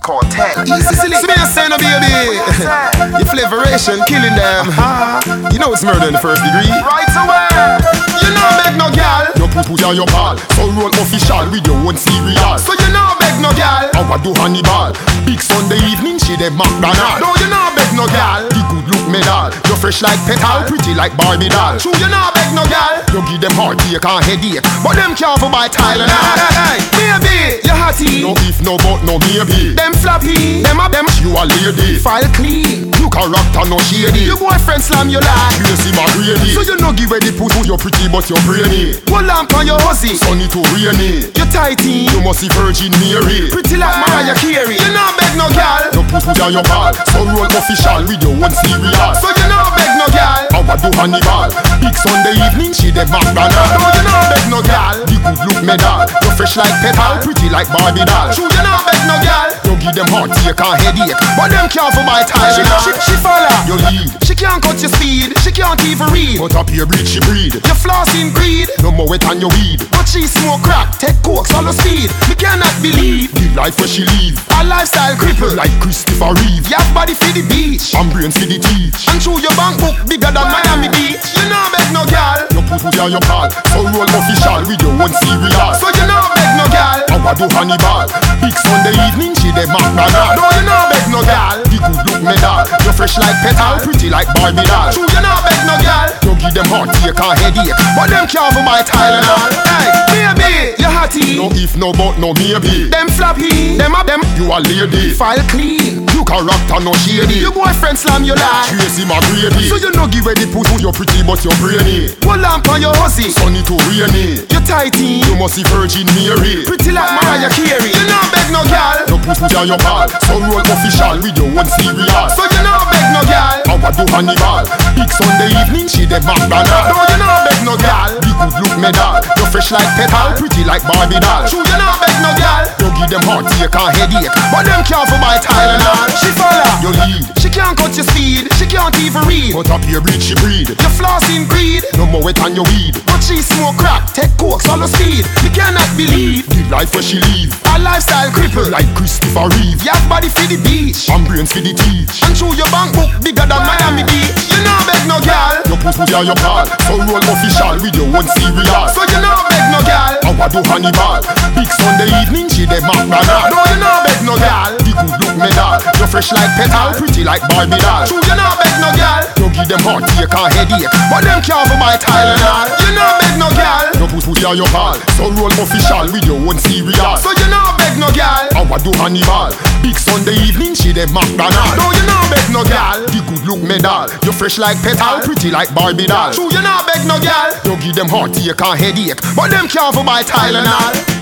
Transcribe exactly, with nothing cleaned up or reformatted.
Cartel. Easy, silly. See me a say no, baby. Your flavoration killing them. You know it's murder in the first degree. Right away. You know beg no gal. You put put on your ball. So roll official with your own cereal. So you know beg no gal. I want do Hannibal. Big Sunday evening she dem McDonald. No you know beg no gal. The good look medal. You fresh like petal, pretty like Barbie doll. True you know beg no gal. You give them heartache and headache, but them can't for buy Tylenol. Hey, baby, you hottie. No if no but no maybe. Them floppy, them a them. You a lady. File clean. You character no shady. Your boyfriend slam you like Gracie McGrady. So you no give ready put you're pretty but you're brainy. One lamp on your hussy, sunny to rainy. You tighty, you must see Virgin Mary. Pretty like Mariah Carey. You know beg no gal. You put put on your ball. So roll official with your one cereal. So you know beg no gal. I want do Hannibal. Big Sunday evening she dem McDonald. No you know beg no gal. The good look medal. You fresh like petal, pretty like Barbie doll. True you know beg no gal. You give them heartache and headache, but them can't for buy Tylenol. She, she, she follow you lead. She can't cut your speed. She can't even read. But up your breed she breed. You floss in greed. No more wet on your weed. But she smoke crack, take coke, solo speed. Me cannot believe the life where she live. Her lifestyle cripple like Christopher Reeve. You have body for the beach and brains for the teach. And through your bank book bigger than Miami Beach. You know beg no gal. You put put on your ball. So roll official with your one cereal. So you know beg no gal. I want do Hannibal. Big Sunday evening she dem McDonald. No you know beg no gal. The good look medal. You fresh like petal, pretty like Barbie doll. True you know beg no gal. You give them heartache and headache, but them can't for buy Tylenol. Hey, baby, you hottie. No if no but no maybe. Them floppy, them a them. You a lady. File clean. You character no shady. Your boyfriend slam you like Gracie McGrady. So you no give ready put you're pretty but you're brainy. One lamp on your hussy, sunny to rainy. You tighty, you must see Virgin Mary. Pretty like Mariah Carey. You know beg no gal. You put put on your ball. So roll official with your one cereal. So you know beg no gal. I want do Hannibal. Big Sunday evening she dem McDonald. No you know beg no gal. The good look medal. You fresh like petal, pretty like Barbie doll. True you know beg no gal. You give them heartache and headache, but them can't for buy Tylenol. She follow you lead. She can't cut your speed. She can't even read. But up your breed she breed. You floss in greed. No more wet on your weed. But she smoke crack, take coke, solo speed. Me cannot believe the life where she live. Her lifestyle cripple like Christopher Reeve. You have body for the beach and brains for the teach. And through your bank book bigger than Miami Beach. You know beg no gal. You put put on your ball. So roll official with your one cereal. So you know beg no gal. I want do Hannibal. Big Sunday evening she dem McDonald. No you know beg no gal. The good look medal. You fresh like petal, pretty like Barbie doll. True you know beg no gal. You give them heartache and headache, but them can't for buy Tylenol. You know beg no gal. You put put on your ball. So roll official with your one cereal. So you know beg no gal. I want do Hannibal. Big Sunday evening she dem McDonald. No you know beg no gal. The good look medal. You fresh like petal, pretty like Barbie doll. True you know beg no gal. You give them heartache and headache, but them can't for buy Tylenol.